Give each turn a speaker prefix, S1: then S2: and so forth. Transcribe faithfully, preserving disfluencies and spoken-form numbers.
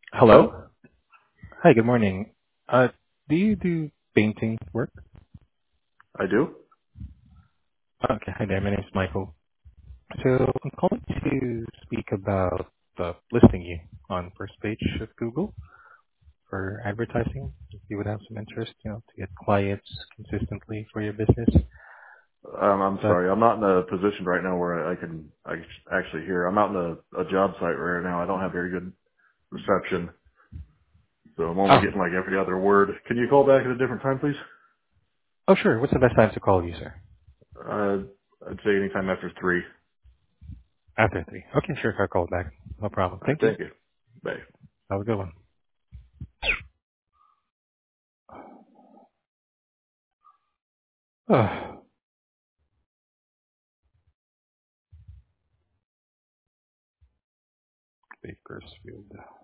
S1: Hello?
S2: Hello? Hi, good morning. Uh, do you do painting work?
S1: I do?
S2: Okay, hi there. My name is Michael. So I'm calling to speak about uh, listing you on first page of Google for advertising. If you would have some interest, you know, to get clients consistently for your business.
S1: Um, I'm
S2: But
S1: sorry. I'm not in a position right now where I, I can I can actually hear. I'm out in a, a job site right now. I don't have very good reception, so I'm only
S2: oh,
S1: getting like every other word. Can you call back at a different time, please?
S2: oh, sure. What's the best time to call you, sir?
S1: Uh, I'd say anytime after three.
S2: After three. Okay, sure. I'll call back. No problem.
S1: All right.
S2: Thank you.
S1: Thank you. Bye.
S2: Have a good one. Oh, Bakersfield.